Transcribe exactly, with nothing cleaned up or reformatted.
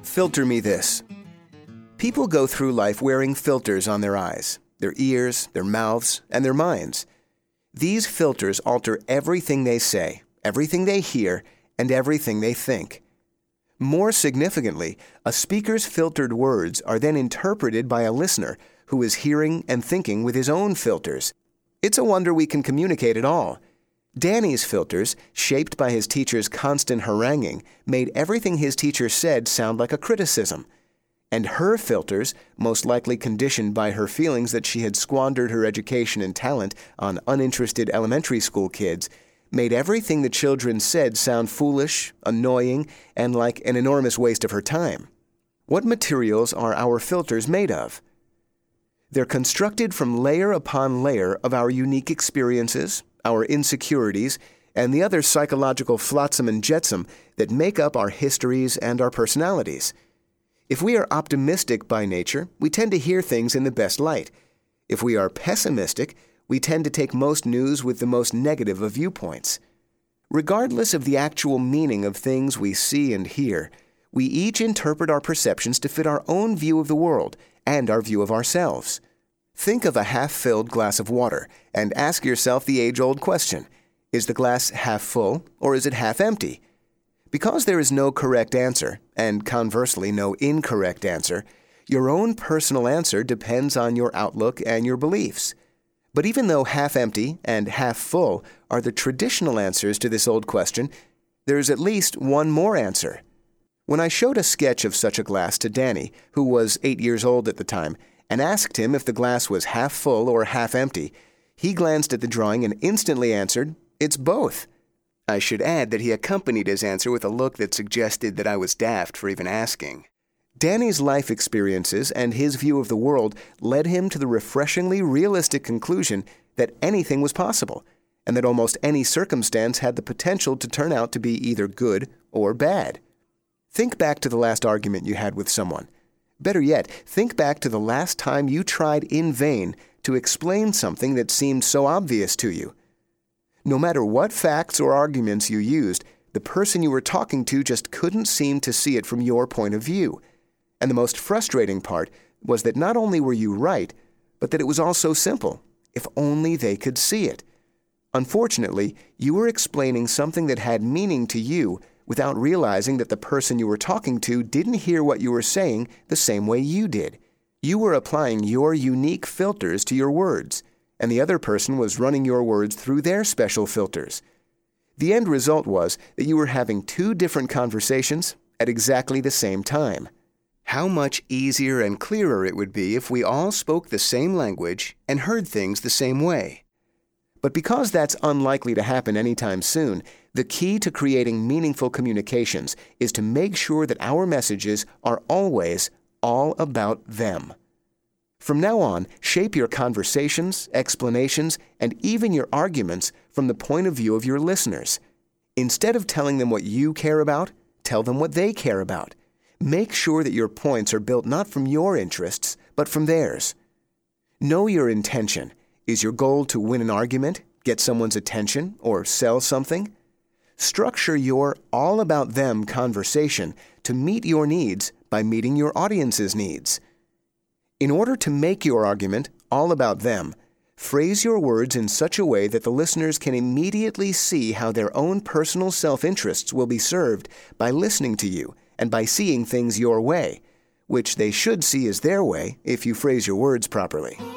Filter me this. People go through life wearing filters on their eyes, their ears, their mouths, and their minds. These filters alter everything they say, everything they hear, and everything they think. More significantly, a speaker's filtered words are then interpreted by a listener who is hearing and thinking with his own filters. It's a wonder we can communicate at all. Danny's filters, shaped by his teacher's constant haranguing, made everything his teacher said sound like a criticism. And her filters, most likely conditioned by her feelings that she had squandered her education and talent on uninterested elementary school kids, made everything the children said sound foolish, annoying, and like an enormous waste of her time. What materials are our filters made of? They're constructed from layer upon layer of our unique experiences, our insecurities, and the other psychological flotsam and jetsam that make up our histories and our personalities. If we are optimistic by nature, we tend to hear things in the best light. If we are pessimistic, we tend to take most news with the most negative of viewpoints. Regardless of the actual meaning of things we see and hear, we each interpret our perceptions to fit our own view of the world and our view of ourselves. Think of a half-filled glass of water and ask yourself the age-old question, is the glass half full or is it half empty? Because there is no correct answer, and conversely no incorrect answer, your own personal answer depends on your outlook and your beliefs. But even though half empty and half full are the traditional answers to this old question, there is at least one more answer. When I showed a sketch of such a glass to Danny, who was eight years old at the time, and asked him if the glass was half full or half empty, he glanced at the drawing and instantly answered, "It's both." I should add that he accompanied his answer with a look that suggested that I was daft for even asking. Danny's life experiences and his view of the world led him to the refreshingly realistic conclusion that anything was possible, and that almost any circumstance had the potential to turn out to be either good or bad. Think back to the last argument you had with someone. Better yet, think back to the last time you tried in vain to explain something that seemed so obvious to you. No matter what facts or arguments you used, the person you were talking to just couldn't seem to see it from your point of view. And the most frustrating part was that not only were you right, but that it was all so simple, if only they could see it. Unfortunately, you were explaining something that had meaning to you without realizing that the person you were talking to didn't hear what you were saying the same way you did. You were applying your unique filters to your words, and the other person was running your words through their special filters. The end result was that you were having two different conversations at exactly the same time. How much easier and clearer it would be if we all spoke the same language and heard things the same way. But because that's unlikely to happen anytime soon, the key to creating meaningful communications is to make sure that our messages are always all about them. From now on, shape your conversations, explanations, and even your arguments from the point of view of your listeners. Instead of telling them what you care about, tell them what they care about. Make sure that your points are built not from your interests, but from theirs. Know your intention. Is your goal to win an argument, get someone's attention, or sell something? Structure your all-about-them conversation to meet your needs by meeting your audience's needs. In order to make your argument all about them, phrase your words in such a way that the listeners can immediately see how their own personal self-interests will be served by listening to you and by seeing things your way, which they should see as their way if you phrase your words properly.